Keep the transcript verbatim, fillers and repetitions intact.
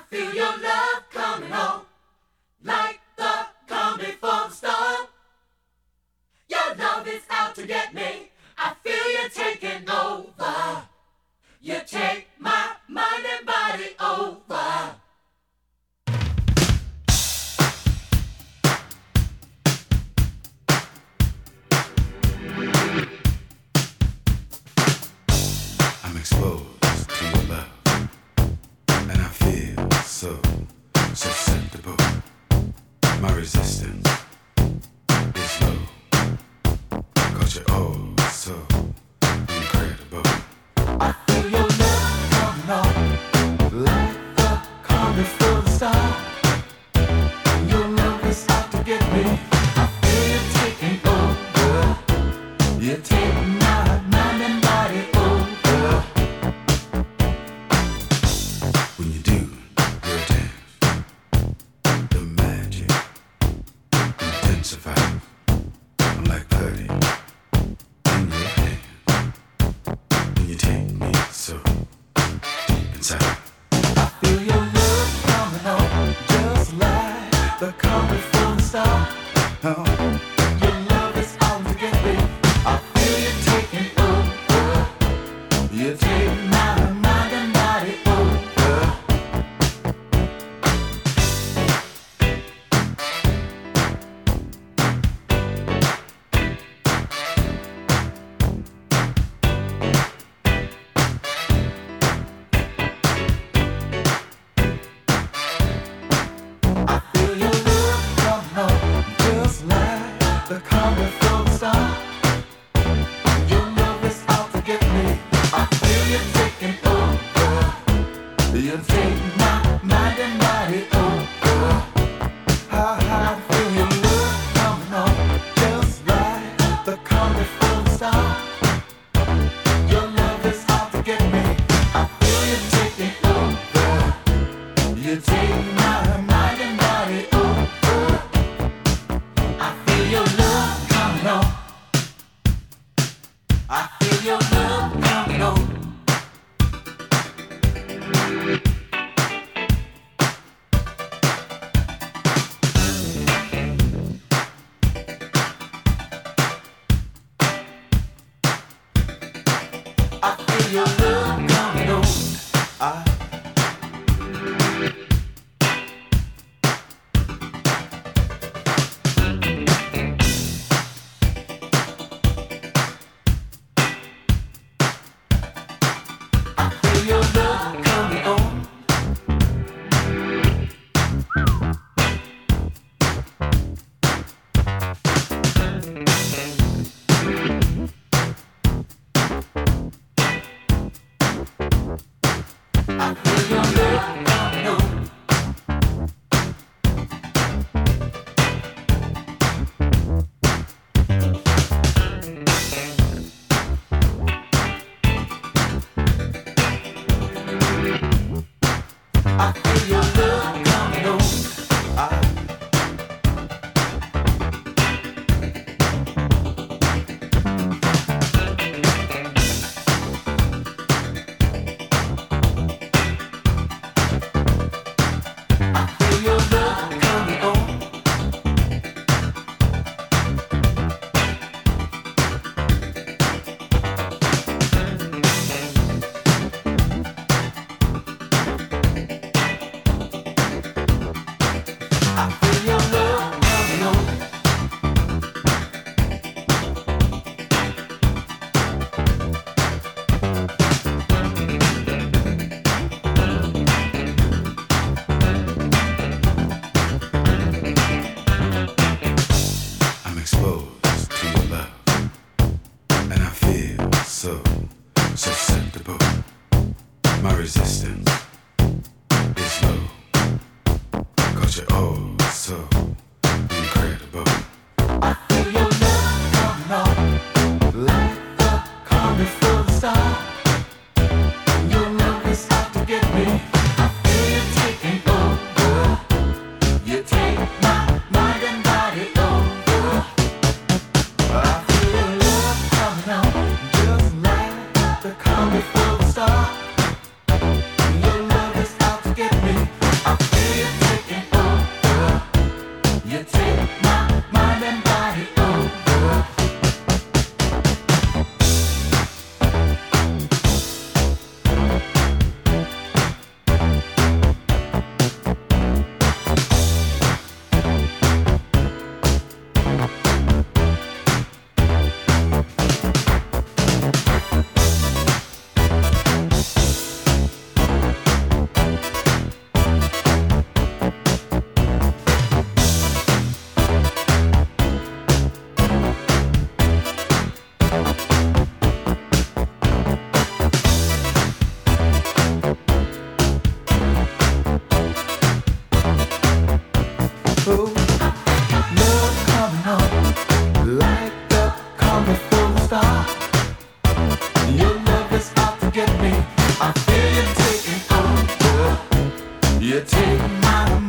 feel your love coming on, like the coming from the start. Your love is out to get me. I feel you taking over. You take my mind and body over. I'm exposed to your love, and I feel so susceptible. My resistance is low, 'cause you're oh so incredible. I feel your love coming on, like the coming from the start. Your love is out to get me. I feel you taking over. You take my mind and body over. When you do your dance, the magic intensifies. I'm like putty in your hand. When you take me so deep inside. I feel your love coming on, just like the coming from the start. Oh, Your love is out to get me. I feel you taking over. You take my mind and body over. I feel your love coming on, just like the coming from the start. Your love is out to get me. I feel you taking over. You take my mind and body over. I, I feel your love coming on, just like the coming from the start. Your love is out to get me. I feel you taking over. You take my mind and body over. I feel your love coming on. I feel your love coming on. I feel your love coming on. I I feel your love coming on. I feel your love coming on. I feel your love coming on. I I feel your love coming on. Oh, love coming on like a comet from the star. Your love is out to get me. I feel you taking over. You take my